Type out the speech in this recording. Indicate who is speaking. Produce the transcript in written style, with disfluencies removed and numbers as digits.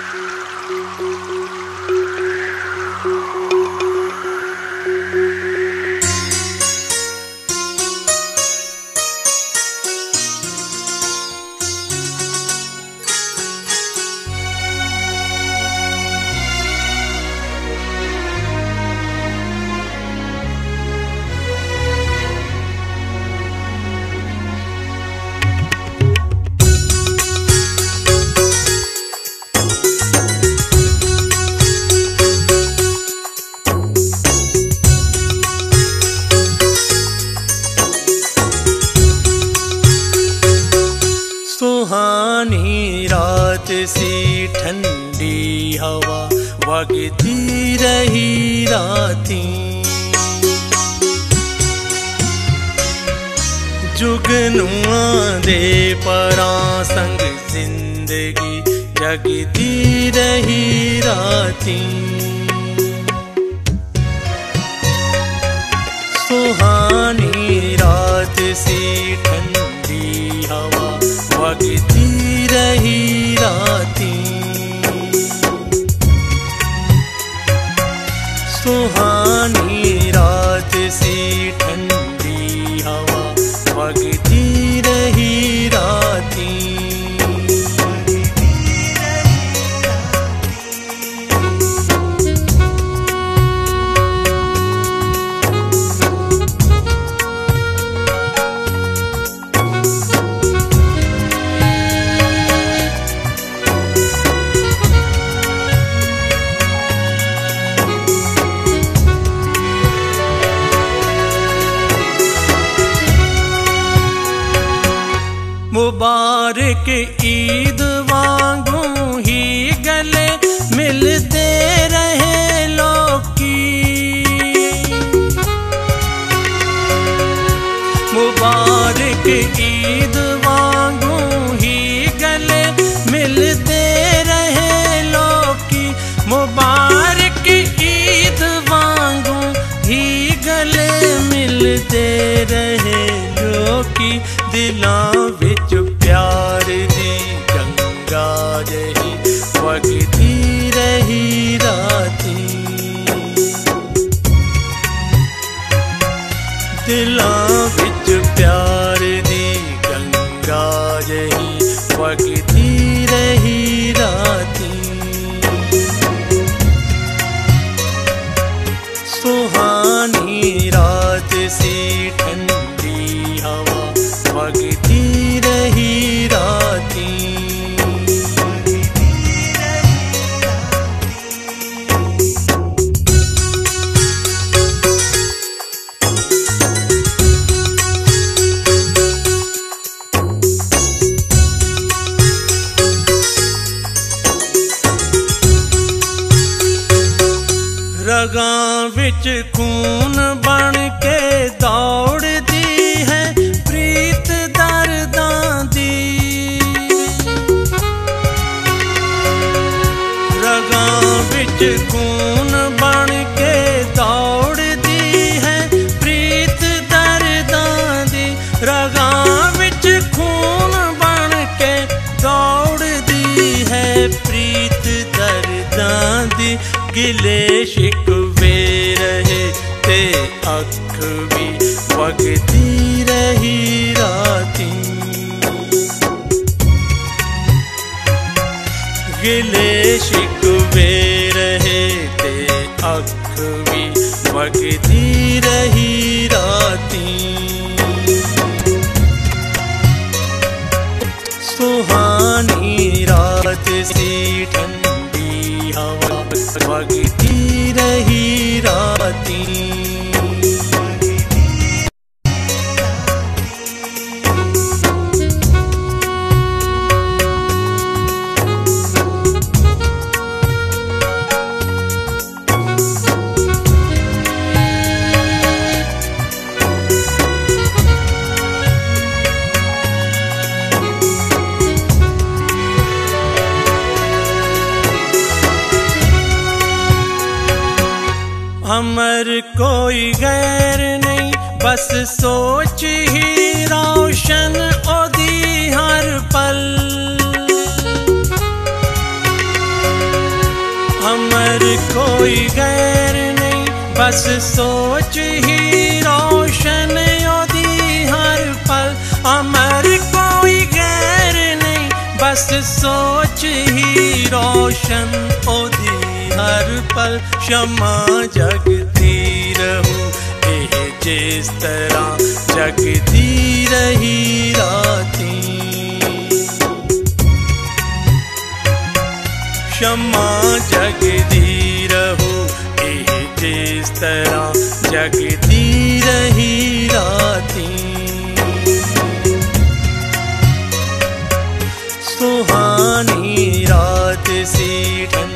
Speaker 1: सुहानी रात सी ठंडी हवा वगती रही राती, जुगनुआ दे परां संग जिंदगी जगती रही राती। सुहानी रात सी ठंडी हवा वगती रही राती, सुहानी रात सी ठंडी हवा वगती रही राती। मुबारक ईद वांगू ही गले मिलते रहे लोकी, मुबारक ईद वांगू ही गले मिलते रहे लोकी, मुबारक ईद वांगू ही गले मिलते रहे लोकी। दिलां विच प्यार दी गंगा जही वगती रही राती, दिलां विच प्यार दी गंगा जही वगती रही राती। सुहानी रात सी ठंडी हवा वगती रही राती। रगां विच खून बन के दौड़दी है प्रीत दर्दां दी, रगां विच खून बन के दौड़दी है प्रीत दर्दां दी, रगां विच खून बन के दौड़दी है प्रीत दर्दां दी। गिले शिकवे रहे ते अख भी वगती रही राती, गिले शिकवे रहे ते अख भी वगती रही राती। सुहानी रात सी ठंडी हवा वगती रही राती। अमर कोई गैर नहीं बस सोच ही रोशन ओदी हर पल, बस सोच ही रोशन ओदी हर पल, अमर कोई गैर नहीं, बस सोच ही रोशन ओदी हर पल। क्षमा जगती रहूं एह जिस तरह जगती रही रातीं, क्षमा जगती रहूं एह जिस तरह जगती रही रातीं। सुहानी रात सी